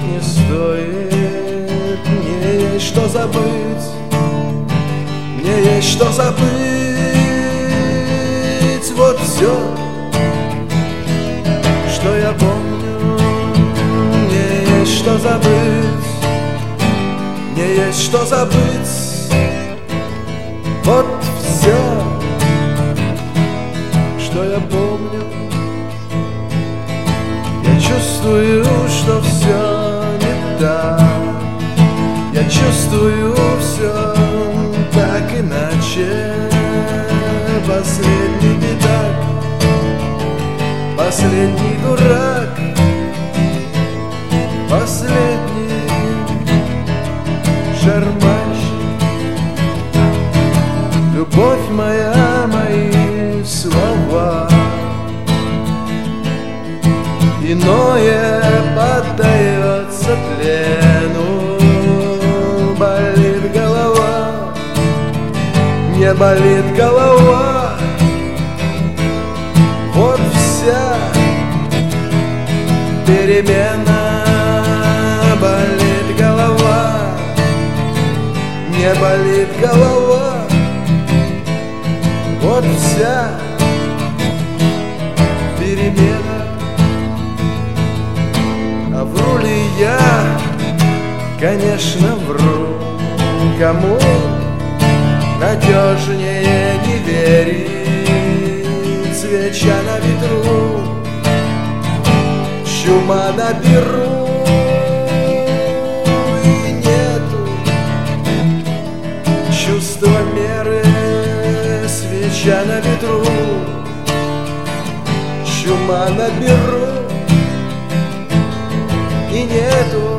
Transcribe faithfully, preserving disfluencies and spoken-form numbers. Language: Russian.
не стоит. Мне есть что забыть, мне есть что забыть. Вот все, что я помню. Мне есть что забыть, мне есть что забыть. Вот все, что я помню. Я чувствую, что все не так. Я чувствую все так иначе. Последний бедак, последний дурак, последний шарманщик. Любовь моя, мои слова. Иное поддается плену. Болит голова, не болит голова. Вот вся перемена. Болит голова, не болит голова. Вот вся перемена. А вру ли я? Конечно, вру. Кому надежнее не верить? Свеча на ветру, чума на перу. И нету чувства меры. Свеча на ветру, чума на перу. И нету